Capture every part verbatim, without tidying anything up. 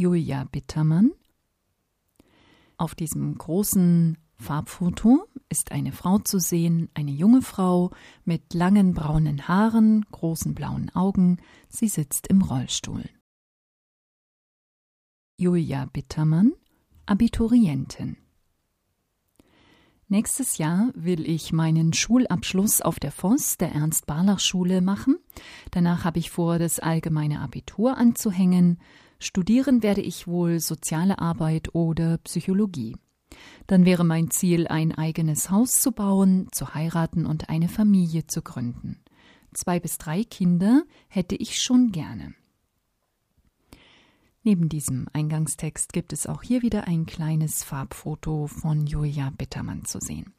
Julia Bittermann. Auf diesem großen Farbfoto ist eine Frau zu sehen, eine junge Frau mit langen braunen Haaren, großen blauen Augen. Sie sitzt im Rollstuhl. Julia Bittermann, Abiturientin. Nächstes Jahr will ich meinen Schulabschluss auf der Voss, der Ernst-Barlach-Schule, machen. Danach habe ich vor, das allgemeine Abitur anzuhängen. Studieren werde ich wohl Soziale Arbeit oder Psychologie. Dann wäre mein Ziel, ein eigenes Haus zu bauen, zu heiraten und eine Familie zu gründen. Zwei bis drei Kinder hätte ich schon gerne. Neben diesem Eingangstext gibt es auch hier wieder ein kleines Farbfoto von Julia Bittermann zu sehen.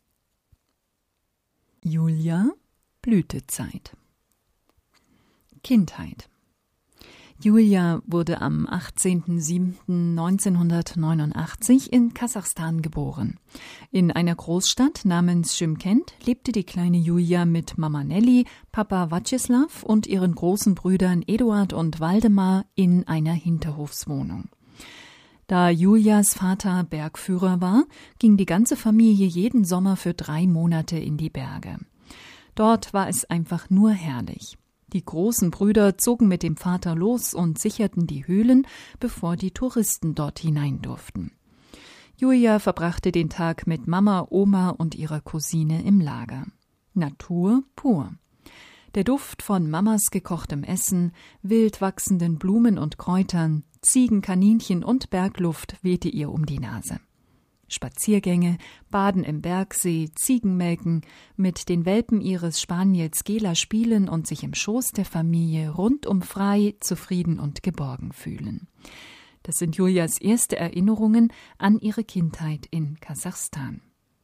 Julia, Blütezeit. Kindheit. Julia wurde am achtzehnten siebten neunzehnhundertneunundachtzig in Kasachstan geboren. In einer Großstadt namens Schymkent lebte die kleine Julia mit Mama Nelly, Papa Vaclaslav und ihren großen Brüdern Eduard und Waldemar in einer Hinterhofswohnung. Da Julias Vater Bergführer war, ging die ganze Familie jeden Sommer für drei Monate in die Berge. Dort war es einfach nur herrlich. Die großen Brüder zogen mit dem Vater los und sicherten die Höhlen, bevor die Touristen dort hinein durften. Julia verbrachte den Tag mit Mama, Oma und ihrer Cousine im Lager. Natur pur. Der Duft von Mamas gekochtem Essen, wild wachsenden Blumen und Kräutern, Ziegen, Kaninchen und Bergluft wehte ihr um die Nase. Spaziergänge, Baden im Bergsee, Ziegenmelken, mit den Welpen ihres Spaniels Gela spielen und sich im Schoß der Familie rundum frei, zufrieden und geborgen fühlen. Das sind Julias erste Erinnerungen an ihre Kindheit in Kasachstan.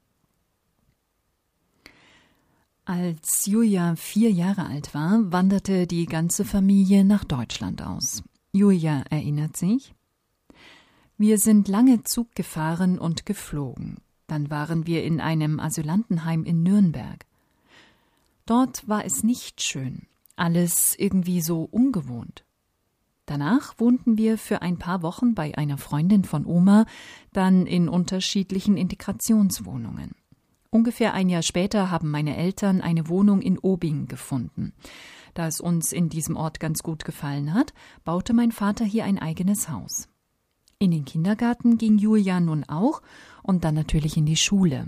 Als Julia vier Jahre alt war, wanderte die ganze Familie nach Deutschland aus. Julia erinnert sich: Wir sind lange Zug gefahren und geflogen. Dann waren wir in einem Asylantenheim in Nürnberg. Dort war es nicht schön, alles irgendwie so ungewohnt. Danach wohnten wir für ein paar Wochen bei einer Freundin von Oma, dann in unterschiedlichen Integrationswohnungen. Ungefähr ein Jahr später haben meine Eltern eine Wohnung in Obing gefunden. Da es uns in diesem Ort ganz gut gefallen hat, baute mein Vater hier ein eigenes Haus. In den Kindergarten ging Julia nun auch und dann natürlich in die Schule.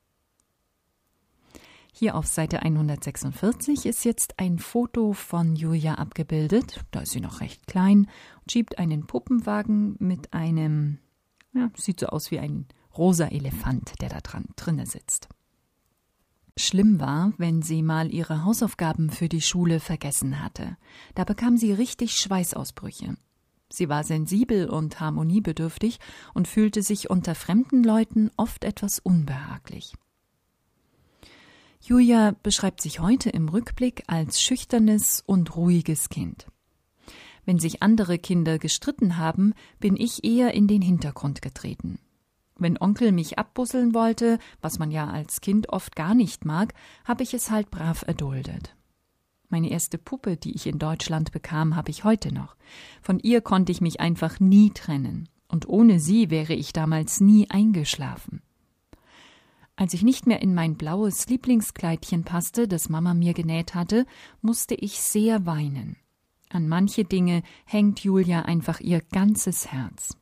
Hier auf Seite hundertsechsundvierzig ist jetzt ein Foto von Julia abgebildet. Da ist sie noch recht klein und schiebt einen Puppenwagen mit einem, ja, sieht so aus wie ein rosa Elefant, der da dran drinne sitzt. Schlimm war, wenn sie mal ihre Hausaufgaben für die Schule vergessen hatte. Da bekam sie richtig Schweißausbrüche. Sie war sensibel und harmoniebedürftig und fühlte sich unter fremden Leuten oft etwas unbehaglich. Julia beschreibt sich heute im Rückblick als schüchternes und ruhiges Kind. Wenn sich andere Kinder gestritten haben, bin ich eher in den Hintergrund getreten. Wenn Onkel mich abbusseln wollte, was man ja als Kind oft gar nicht mag, habe ich es halt brav erduldet. Meine erste Puppe, die ich in Deutschland bekam, habe ich heute noch. Von ihr konnte ich mich einfach nie trennen. Und ohne sie wäre ich damals nie eingeschlafen. Als ich nicht mehr in mein blaues Lieblingskleidchen passte, das Mama mir genäht hatte, musste ich sehr weinen. An manche Dinge hängt Julia einfach ihr ganzes Herz.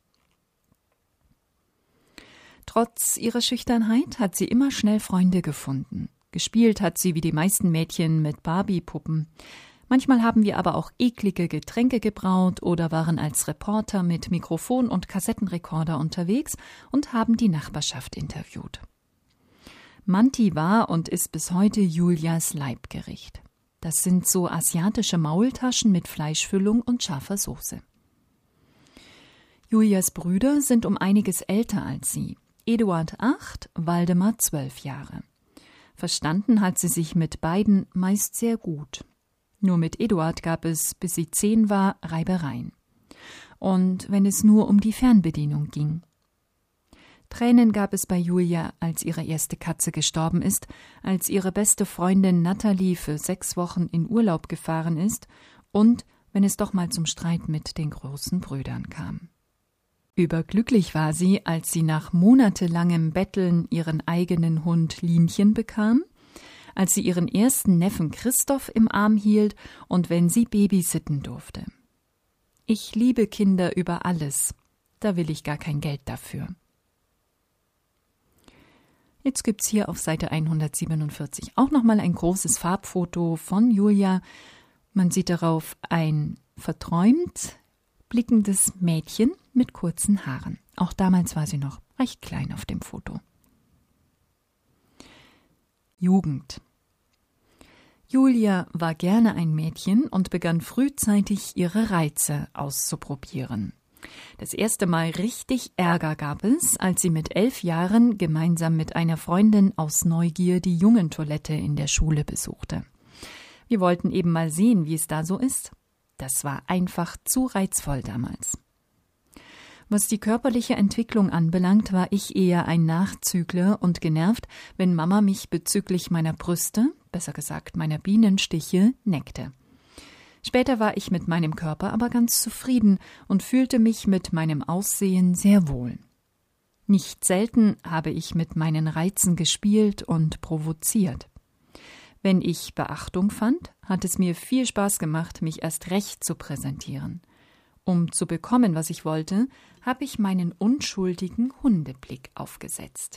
Trotz ihrer Schüchternheit hat sie immer schnell Freunde gefunden. Gespielt hat sie wie die meisten Mädchen mit Barbie-Puppen. Manchmal haben wir aber auch eklige Getränke gebraut oder waren als Reporter mit Mikrofon und Kassettenrekorder unterwegs und haben die Nachbarschaft interviewt. Manti war und ist bis heute Julias Leibgericht. Das sind so asiatische Maultaschen mit Fleischfüllung und scharfer Soße. Julias Brüder sind um einiges älter als sie. Eduard acht, Waldemar zwölf Jahre. Verstanden hat sie sich mit beiden meist sehr gut. Nur mit Eduard gab es, bis sie zehn war, Reibereien. Und wenn es nur um die Fernbedienung ging. Tränen gab es bei Julia, als ihre erste Katze gestorben ist, als ihre beste Freundin Natalie für sechs Wochen in Urlaub gefahren ist und wenn es doch mal zum Streit mit den großen Brüdern kam. Überglücklich war sie, als sie nach monatelangem Betteln ihren eigenen Hund Linchen bekam, als sie ihren ersten Neffen Christoph im Arm hielt und wenn sie babysitten durfte. Ich liebe Kinder über alles, da will ich gar kein Geld dafür. Jetzt gibt's hier auf Seite hundertsiebenundvierzig auch nochmal ein großes Farbfoto von Julia. Man sieht darauf ein verträumt blickendes Mädchen mit kurzen Haaren. Auch damals war sie noch recht klein auf dem Foto. Jugend. Julia war gerne ein Mädchen und begann frühzeitig ihre Reize auszuprobieren. Das erste Mal richtig Ärger gab es, als sie mit elf Jahren gemeinsam mit einer Freundin aus Neugier die Jungentoilette in der Schule besuchte. Wir wollten eben mal sehen, wie es da so ist. Das war einfach zu reizvoll damals. Was die körperliche Entwicklung anbelangt, war ich eher ein Nachzügler und genervt, wenn Mama mich bezüglich meiner Brüste, besser gesagt meiner Bienenstiche, neckte. Später war ich mit meinem Körper aber ganz zufrieden und fühlte mich mit meinem Aussehen sehr wohl. Nicht selten habe ich mit meinen Reizen gespielt und provoziert. Wenn ich Beachtung fand, hat es mir viel Spaß gemacht, mich erst recht zu präsentieren. Um zu bekommen, was ich wollte, habe ich meinen unschuldigen Hundeblick aufgesetzt.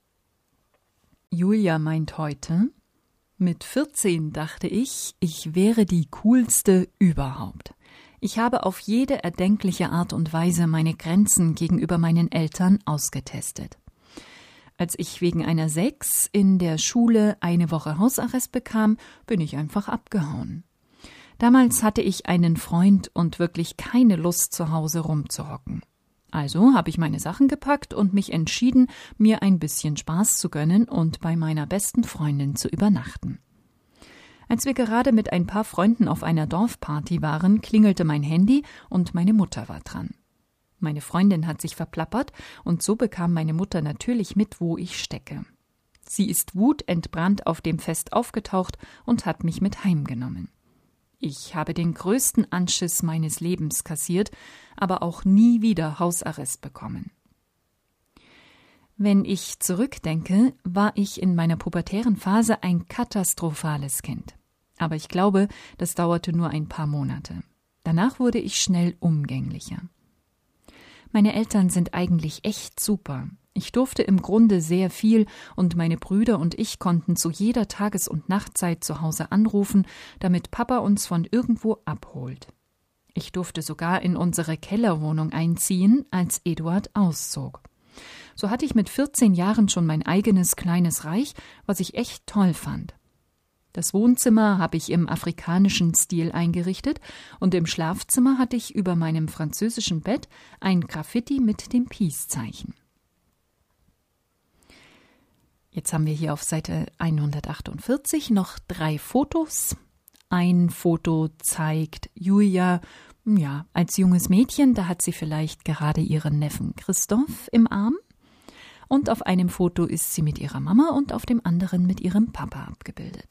Julia meint heute: Mit vierzehn dachte ich, ich wäre die coolste überhaupt. Ich habe auf jede erdenkliche Art und Weise meine Grenzen gegenüber meinen Eltern ausgetestet. Als ich wegen einer Sechs in der Schule eine Woche Hausarrest bekam, bin ich einfach abgehauen. Damals hatte ich einen Freund und wirklich keine Lust, zu Hause rumzuhocken. Also habe ich meine Sachen gepackt und mich entschieden, mir ein bisschen Spaß zu gönnen und bei meiner besten Freundin zu übernachten. Als wir gerade mit ein paar Freunden auf einer Dorfparty waren, klingelte mein Handy und meine Mutter war dran. Meine Freundin hat sich verplappert und so bekam meine Mutter natürlich mit, wo ich stecke. Sie ist wutentbrannt auf dem Fest aufgetaucht und hat mich mit heimgenommen. Ich habe den größten Anschiss meines Lebens kassiert, aber auch nie wieder Hausarrest bekommen. Wenn ich zurückdenke, war ich in meiner pubertären Phase ein katastrophales Kind. Aber ich glaube, das dauerte nur ein paar Monate. Danach wurde ich schnell umgänglicher. Meine Eltern sind eigentlich echt super. Ich durfte im Grunde sehr viel und meine Brüder und ich konnten zu jeder Tages- und Nachtzeit zu Hause anrufen, damit Papa uns von irgendwo abholt. Ich durfte sogar in unsere Kellerwohnung einziehen, als Eduard auszog. So hatte ich mit vierzehn Jahren schon mein eigenes kleines Reich, was ich echt toll fand. Das Wohnzimmer habe ich im afrikanischen Stil eingerichtet und im Schlafzimmer hatte ich über meinem französischen Bett ein Graffiti mit dem Peace-Zeichen. Jetzt haben wir hier auf Seite hundertachtundvierzig noch drei Fotos. Ein Foto zeigt Julia, ja, als junges Mädchen, da hat sie vielleicht gerade ihren Neffen Christoph im Arm. Und auf einem Foto ist sie mit ihrer Mama und auf dem anderen mit ihrem Papa abgebildet.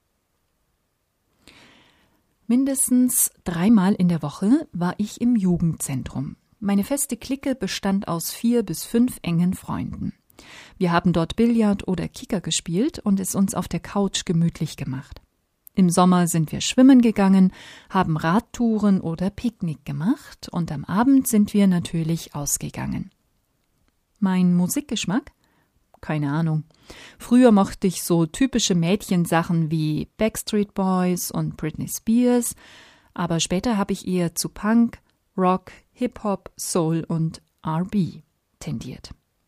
Mindestens dreimal in der Woche war ich im Jugendzentrum. Meine feste Clique bestand aus vier bis fünf engen Freunden. Wir haben dort Billard oder Kicker gespielt und es uns auf der Couch gemütlich gemacht. Im Sommer sind wir schwimmen gegangen, haben Radtouren oder Picknick gemacht und am Abend sind wir natürlich ausgegangen. Mein Musikgeschmack? Keine Ahnung. Früher mochte ich so typische Mädchensachen wie Backstreet Boys und Britney Spears, aber später habe ich eher zu Punk, Rock, Hip-Hop, Soul und R and B tendiert.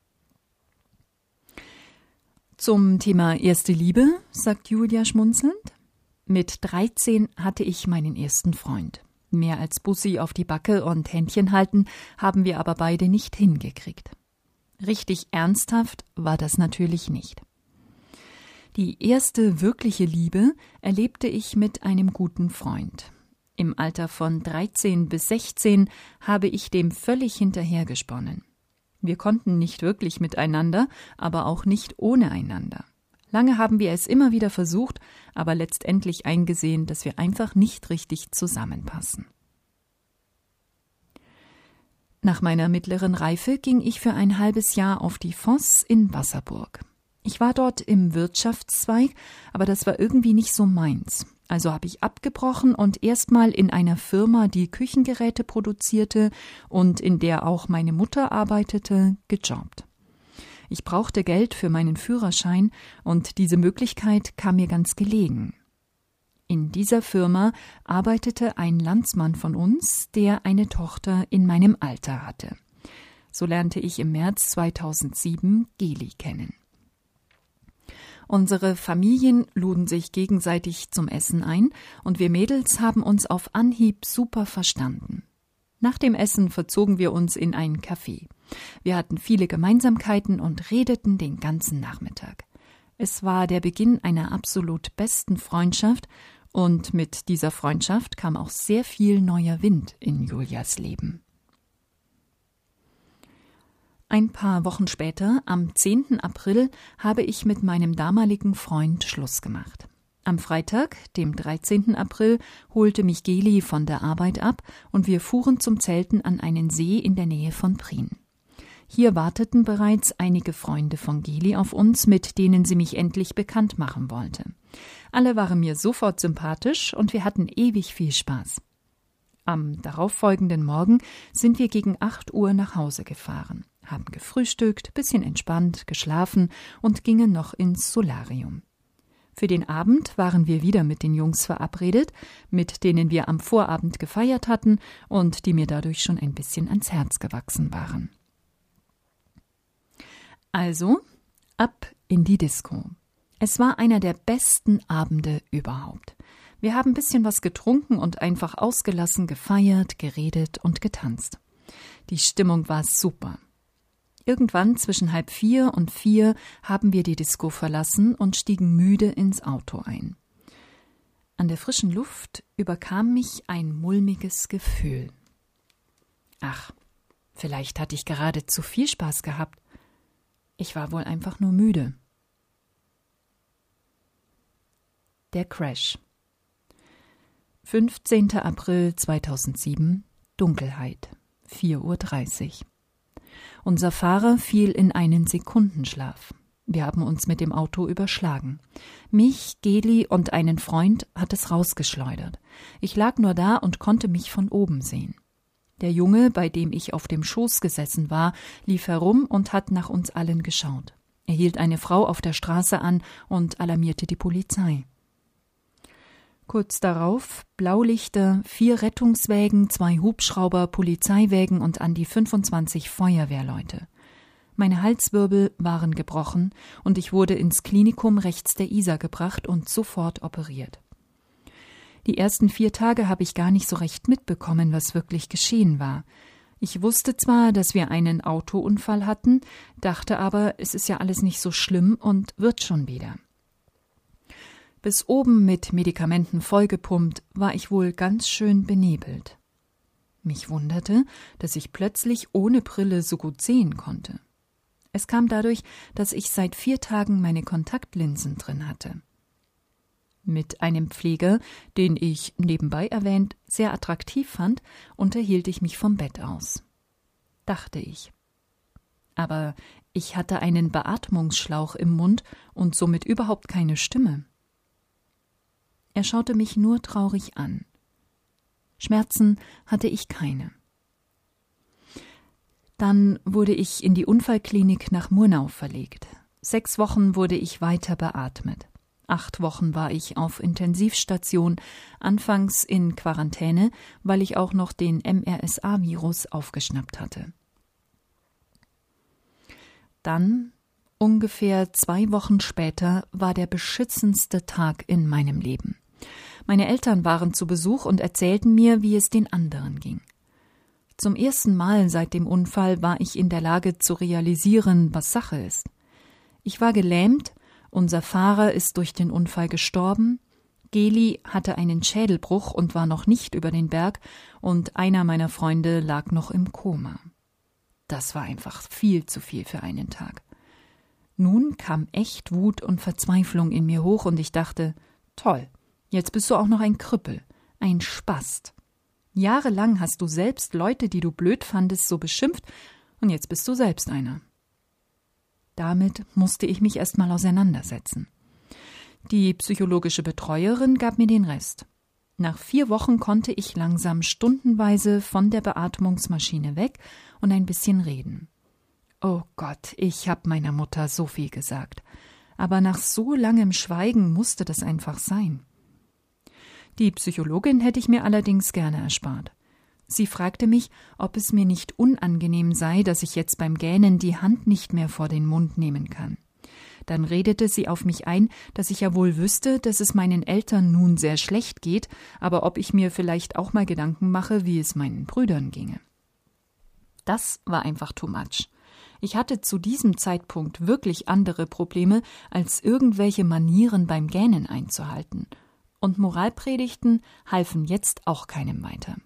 Zum Thema erste Liebe, sagt Julia schmunzelnd. Mit dreizehn hatte ich meinen ersten Freund. Mehr als Bussi auf die Backe und Händchen halten haben wir aber beide nicht hingekriegt. Richtig ernsthaft war das natürlich nicht. Die erste wirkliche Liebe erlebte ich mit einem guten Freund. Im Alter von dreizehn bis sechzehn habe ich dem völlig hinterhergesponnen. Wir konnten nicht wirklich miteinander, aber auch nicht ohne einander. Lange haben wir es immer wieder versucht, aber letztendlich eingesehen, dass wir einfach nicht richtig zusammenpassen. Nach meiner mittleren Reife ging ich für ein halbes Jahr auf die Voss in Wasserburg. Ich war dort im Wirtschaftszweig, aber das war irgendwie nicht so meins. Also habe ich abgebrochen und erstmal in einer Firma, die Küchengeräte produzierte und in der auch meine Mutter arbeitete, gejobbt. Ich brauchte Geld für meinen Führerschein und diese Möglichkeit kam mir ganz gelegen. In dieser Firma arbeitete ein Landsmann von uns, der eine Tochter in meinem Alter hatte. So lernte ich im März zweitausendsieben Geli kennen. Unsere Familien luden sich gegenseitig zum Essen ein und wir Mädels haben uns auf Anhieb super verstanden. Nach dem Essen verzogen wir uns in ein Café. Wir hatten viele Gemeinsamkeiten und redeten den ganzen Nachmittag. Es war der Beginn einer absolut besten Freundschaft und mit dieser Freundschaft kam auch sehr viel neuer Wind in Julias Leben. Ein paar Wochen später, am zehnten April, habe ich mit meinem damaligen Freund Schluss gemacht. Am Freitag, dem dreizehnten April, holte mich Geli von der Arbeit ab und wir fuhren zum Zelten an einen See in der Nähe von Prien. Hier warteten bereits einige Freunde von Geli auf uns, mit denen sie mich endlich bekannt machen wollte. Alle waren mir sofort sympathisch und wir hatten ewig viel Spaß. Am darauffolgenden Morgen sind wir gegen acht Uhr nach Hause gefahren, haben gefrühstückt, bisschen entspannt, geschlafen und gingen noch ins Solarium. Für den Abend waren wir wieder mit den Jungs verabredet, mit denen wir am Vorabend gefeiert hatten und die mir dadurch schon ein bisschen ans Herz gewachsen waren. Also, ab in die Disco. Es war einer der besten Abende überhaupt. Wir haben ein bisschen was getrunken und einfach ausgelassen gefeiert, geredet und getanzt. Die Stimmung war super. Irgendwann zwischen halb vier und vier haben wir die Disco verlassen und stiegen müde ins Auto ein. An der frischen Luft überkam mich ein mulmiges Gefühl. Ach, vielleicht hatte ich gerade zu viel Spaß gehabt. Ich war wohl einfach nur müde. Der Crash. fünfzehnten April zweitausendsieben, Dunkelheit, vier Uhr dreißig. Unser Fahrer fiel in einen Sekundenschlaf. Wir haben uns mit dem Auto überschlagen. Mich, Geli und einen Freund hat es rausgeschleudert. Ich lag nur da und konnte mich von oben sehen. Der Junge, bei dem ich auf dem Schoß gesessen war, lief herum und hat nach uns allen geschaut. Er hielt eine Frau auf der Straße an und alarmierte die Polizei. Kurz darauf Blaulichter, vier Rettungswägen, zwei Hubschrauber, Polizeiwägen und an die fünfundzwanzig Feuerwehrleute. Meine Halswirbel waren gebrochen und ich wurde ins Klinikum rechts der Isar gebracht und sofort operiert. Die ersten vier Tage habe ich gar nicht so recht mitbekommen, was wirklich geschehen war. Ich wusste zwar, dass wir einen Autounfall hatten, dachte aber, es ist ja alles nicht so schlimm und wird schon wieder. Bis oben mit Medikamenten vollgepumpt, war ich wohl ganz schön benebelt. Mich wunderte, dass ich plötzlich ohne Brille so gut sehen konnte. Es kam dadurch, dass ich seit vier Tagen meine Kontaktlinsen drin hatte. Mit einem Pfleger, den ich, nebenbei erwähnt, sehr attraktiv fand, unterhielt ich mich vom Bett aus. Dachte ich. Aber ich hatte einen Beatmungsschlauch im Mund und somit überhaupt keine Stimme. Er schaute mich nur traurig an. Schmerzen hatte ich keine. Dann wurde ich in die Unfallklinik nach Murnau verlegt. Sechs Wochen wurde ich weiter beatmet. Acht Wochen war ich auf Intensivstation, anfangs in Quarantäne, weil ich auch noch den M R S A-Virus aufgeschnappt hatte. Dann, ungefähr zwei Wochen später, war der beschissenste Tag in meinem Leben. Meine Eltern waren zu Besuch und erzählten mir, wie es den anderen ging. Zum ersten Mal seit dem Unfall war ich in der Lage zu realisieren, was Sache ist. Ich war gelähmt, unser Fahrer ist durch den Unfall gestorben, Geli hatte einen Schädelbruch und war noch nicht über den Berg und einer meiner Freunde lag noch im Koma. Das war einfach viel zu viel für einen Tag. Nun kam echt Wut und Verzweiflung in mir hoch und ich dachte, toll, jetzt bist du auch noch ein Krüppel, ein Spast. Jahrelang hast du selbst Leute, die du blöd fandest, so beschimpft, und jetzt bist du selbst einer. Damit musste ich mich erst mal auseinandersetzen. Die psychologische Betreuerin gab mir den Rest. Nach vier Wochen konnte ich langsam stundenweise von der Beatmungsmaschine weg und ein bisschen reden. Oh Gott, ich hab meiner Mutter so viel gesagt. Aber nach so langem Schweigen musste das einfach sein. Die Psychologin hätte ich mir allerdings gerne erspart. Sie fragte mich, ob es mir nicht unangenehm sei, dass ich jetzt beim Gähnen die Hand nicht mehr vor den Mund nehmen kann. Dann redete sie auf mich ein, dass ich ja wohl wüsste, dass es meinen Eltern nun sehr schlecht geht, aber ob ich mir vielleicht auch mal Gedanken mache, wie es meinen Brüdern ginge. Das war einfach too much. Ich hatte zu diesem Zeitpunkt wirklich andere Probleme, als irgendwelche Manieren beim Gähnen einzuhalten. Und Moralpredigten halfen jetzt auch keinem weiter.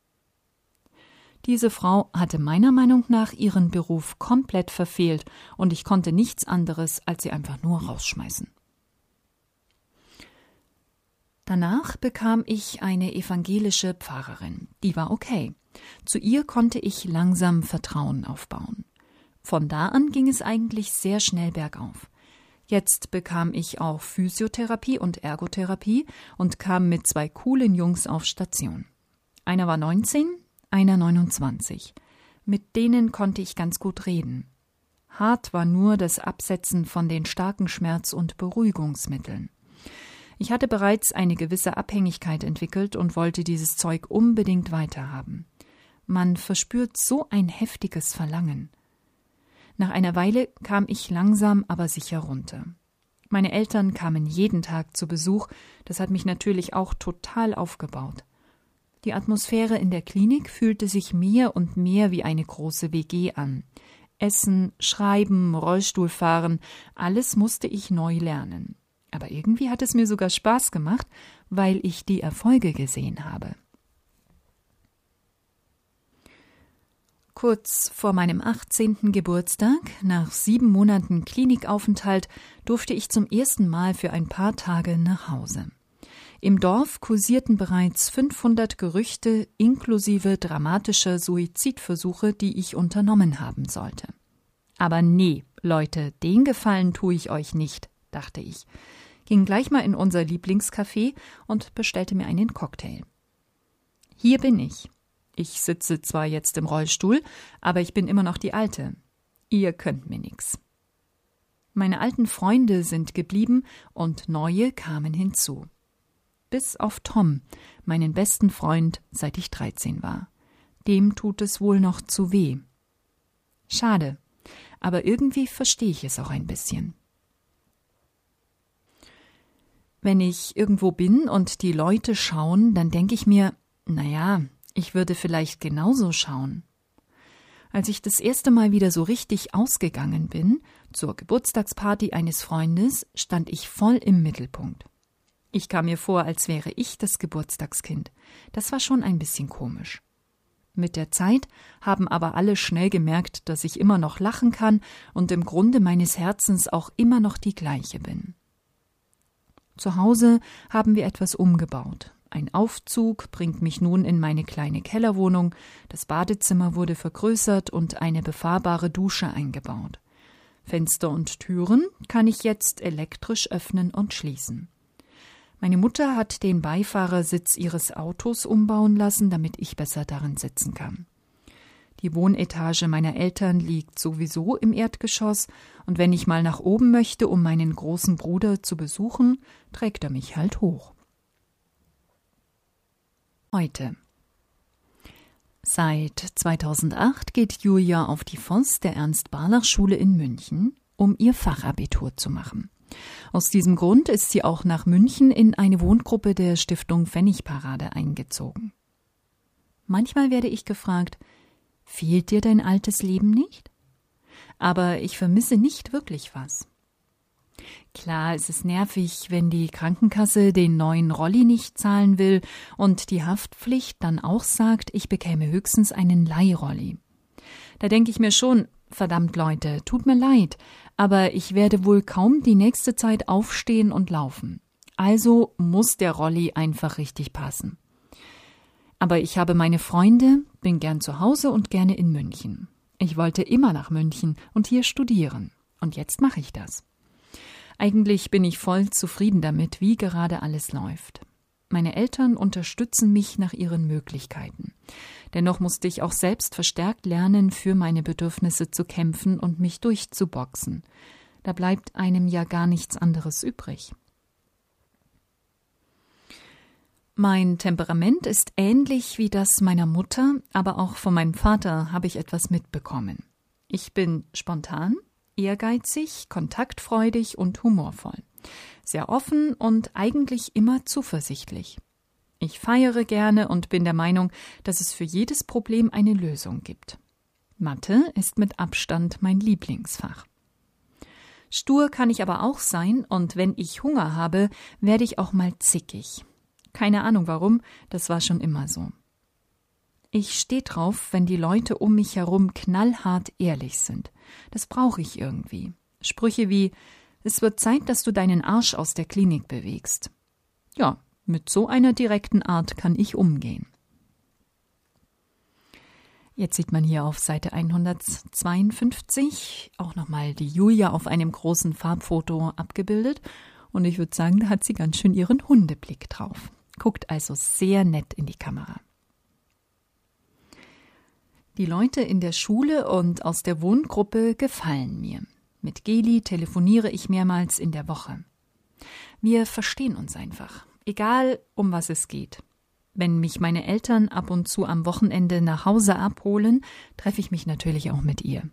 Diese Frau hatte meiner Meinung nach ihren Beruf komplett verfehlt und ich konnte nichts anderes, als sie einfach nur rausschmeißen. Danach bekam ich eine evangelische Pfarrerin. Die war okay. Zu ihr konnte ich langsam Vertrauen aufbauen. Von da an ging es eigentlich sehr schnell bergauf. Jetzt bekam ich auch Physiotherapie und Ergotherapie und kam mit zwei coolen Jungs auf Station. Einer war neunzehn, einer neunundzwanzig. Mit denen konnte ich ganz gut reden. Hart war nur das Absetzen von den starken Schmerz- und Beruhigungsmitteln. Ich hatte bereits eine gewisse Abhängigkeit entwickelt und wollte dieses Zeug unbedingt weiterhaben. Man verspürt so ein heftiges Verlangen. Nach einer Weile kam ich langsam, aber sicher runter. Meine Eltern kamen jeden Tag zu Besuch, das hat mich natürlich auch total aufgebaut. Die Atmosphäre in der Klinik fühlte sich mehr und mehr wie eine große W G an. Essen, Schreiben, Rollstuhlfahren, alles musste ich neu lernen. Aber irgendwie hat es mir sogar Spaß gemacht, weil ich die Erfolge gesehen habe. Kurz vor meinem achtzehnten Geburtstag, nach sieben Monaten Klinikaufenthalt, durfte ich zum ersten Mal für ein paar Tage nach Hause. Im Dorf kursierten bereits fünfhundert Gerüchte inklusive dramatischer Suizidversuche, die ich unternommen haben sollte. Aber nee, Leute, den Gefallen tue ich euch nicht, dachte ich, ging gleich mal in unser Lieblingscafé und bestellte mir einen Cocktail. Hier bin ich. Ich sitze zwar jetzt im Rollstuhl, aber ich bin immer noch die Alte. Ihr könnt mir nix. Meine alten Freunde sind geblieben und neue kamen hinzu. Bis auf Tom, meinen besten Freund, seit ich dreizehn war. Dem tut es wohl noch zu weh. Schade, aber irgendwie verstehe ich es auch ein bisschen. Wenn ich irgendwo bin und die Leute schauen, dann denke ich mir, naja, ich würde vielleicht genauso schauen. Als ich das erste Mal wieder so richtig ausgegangen bin, zur Geburtstagsparty eines Freundes, stand ich voll im Mittelpunkt. Ich kam mir vor, als wäre ich das Geburtstagskind. Das war schon ein bisschen komisch. Mit der Zeit haben aber alle schnell gemerkt, dass ich immer noch lachen kann und im Grunde meines Herzens auch immer noch die gleiche bin. Zu Hause haben wir etwas umgebaut. Ein Aufzug bringt mich nun in meine kleine Kellerwohnung, das Badezimmer wurde vergrößert und eine befahrbare Dusche eingebaut. Fenster und Türen kann ich jetzt elektrisch öffnen und schließen. Meine Mutter hat den Beifahrersitz ihres Autos umbauen lassen, damit ich besser darin sitzen kann. Die Wohnetage meiner Eltern liegt sowieso im Erdgeschoss und wenn ich mal nach oben möchte, um meinen großen Bruder zu besuchen, trägt er mich halt hoch. Heute. Seit zweitausendacht geht Julia auf die Voss der Ernst-Barlach-Schule in München, um ihr Fachabitur zu machen. Aus diesem Grund ist sie auch nach München in eine Wohngruppe der Stiftung Pfennigparade eingezogen. Manchmal werde ich gefragt, fehlt dir dein altes Leben nicht? Aber ich vermisse nicht wirklich was. Klar, es ist nervig, wenn die Krankenkasse den neuen Rolli nicht zahlen will und die Haftpflicht dann auch sagt, ich bekäme höchstens einen Leihrolli. Da denke ich mir schon, verdammt Leute, tut mir leid, aber ich werde wohl kaum die nächste Zeit aufstehen und laufen. Also muss der Rolli einfach richtig passen. Aber ich habe meine Freunde, bin gern zu Hause und gerne in München. Ich wollte immer nach München und hier studieren. Und jetzt mache ich das. Eigentlich bin ich voll zufrieden damit, wie gerade alles läuft. Meine Eltern unterstützen mich nach ihren Möglichkeiten. Dennoch musste ich auch selbst verstärkt lernen, für meine Bedürfnisse zu kämpfen und mich durchzuboxen. Da bleibt einem ja gar nichts anderes übrig. Mein Temperament ist ähnlich wie das meiner Mutter, aber auch von meinem Vater habe ich etwas mitbekommen. Ich bin spontan, ehrgeizig, kontaktfreudig und humorvoll. Sehr offen und eigentlich immer zuversichtlich. Ich feiere gerne und bin der Meinung, dass es für jedes Problem eine Lösung gibt. Mathe ist mit Abstand mein Lieblingsfach. Stur kann ich aber auch sein und wenn ich Hunger habe, werde ich auch mal zickig. Keine Ahnung warum, das war schon immer so. Ich stehe drauf, wenn die Leute um mich herum knallhart ehrlich sind. Das brauche ich irgendwie. Sprüche wie: Es wird Zeit, dass du deinen Arsch aus der Klinik bewegst. Ja, mit so einer direkten Art kann ich umgehen. Jetzt sieht man hier auf Seite hundertzweiundfünfzig auch nochmal die Julia auf einem großen Farbfoto abgebildet. Und ich würde sagen, da hat sie ganz schön ihren Hundeblick drauf. Guckt also sehr nett in die Kamera. Die Leute in der Schule und aus der Wohngruppe gefallen mir. Mit Geli telefoniere ich mehrmals in der Woche. Wir verstehen uns einfach, egal um was es geht. Wenn mich meine Eltern ab und zu am Wochenende nach Hause abholen, treffe ich mich natürlich auch mit ihr.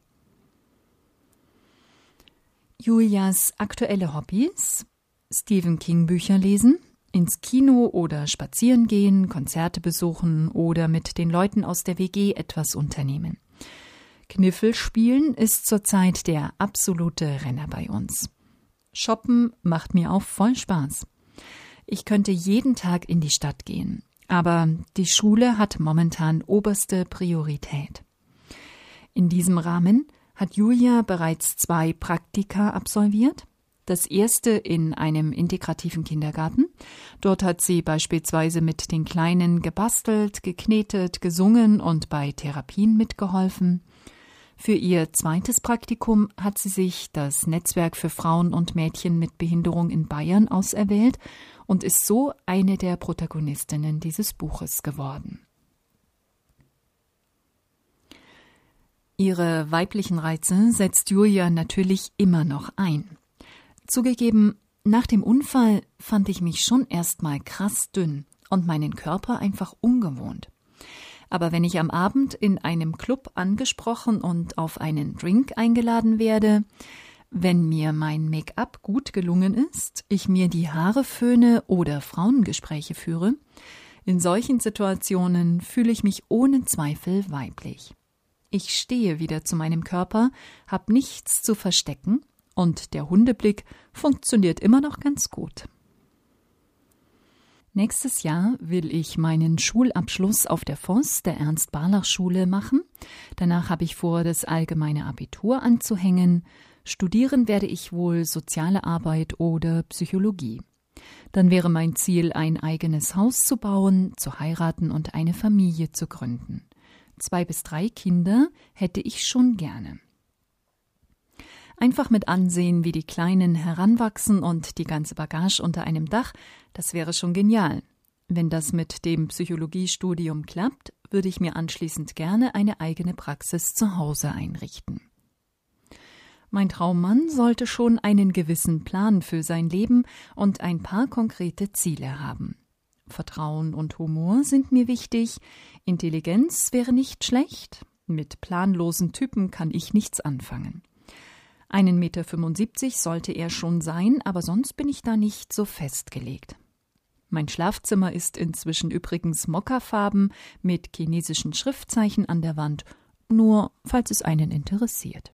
Julias aktuelle Hobbys: Stephen King Bücher lesen, ins Kino oder spazieren gehen, Konzerte besuchen oder mit den Leuten aus der W G etwas unternehmen. Kniffel spielen ist zurzeit der absolute Renner bei uns. Shoppen macht mir auch voll Spaß. Ich könnte jeden Tag in die Stadt gehen, aber die Schule hat momentan oberste Priorität. In diesem Rahmen hat Julia bereits zwei Praktika absolviert. Das erste in einem integrativen Kindergarten. Dort hat sie beispielsweise mit den Kleinen gebastelt, geknetet, gesungen und bei Therapien mitgeholfen. Für ihr zweites Praktikum hat sie sich das Netzwerk für Frauen und Mädchen mit Behinderung in Bayern auserwählt und ist so eine der Protagonistinnen dieses Buches geworden. Ihre weiblichen Reize setzt Julia natürlich immer noch ein. Zugegeben, nach dem Unfall fand ich mich schon erstmal krass dünn und meinen Körper einfach ungewohnt. Aber wenn ich am Abend in einem Club angesprochen und auf einen Drink eingeladen werde, wenn mir mein Make-up gut gelungen ist, ich mir die Haare föhne oder Frauengespräche führe, in solchen Situationen fühle ich mich ohne Zweifel weiblich. Ich stehe wieder zu meinem Körper, habe nichts zu verstecken, und der Hundeblick funktioniert immer noch ganz gut. Nächstes Jahr will ich meinen Schulabschluss auf der Voss, der Ernst-Barlach-Schule, machen. Danach habe ich vor, das allgemeine Abitur anzuhängen. Studieren werde ich wohl Soziale Arbeit oder Psychologie. Dann wäre mein Ziel, ein eigenes Haus zu bauen, zu heiraten und eine Familie zu gründen. Zwei bis drei Kinder hätte ich schon gerne. Einfach mit ansehen, wie die Kleinen heranwachsen und die ganze Bagage unter einem Dach, das wäre schon genial. Wenn das mit dem Psychologiestudium klappt, würde ich mir anschließend gerne eine eigene Praxis zu Hause einrichten. Mein Traummann sollte schon einen gewissen Plan für sein Leben und ein paar konkrete Ziele haben. Vertrauen und Humor sind mir wichtig, Intelligenz wäre nicht schlecht, mit planlosen Typen kann ich nichts anfangen. eins Komma fünfundsiebzig Meter sollte er schon sein, aber sonst bin ich da nicht so festgelegt. Mein Schlafzimmer ist inzwischen übrigens Mokkafarben mit chinesischen Schriftzeichen an der Wand, nur falls es einen interessiert.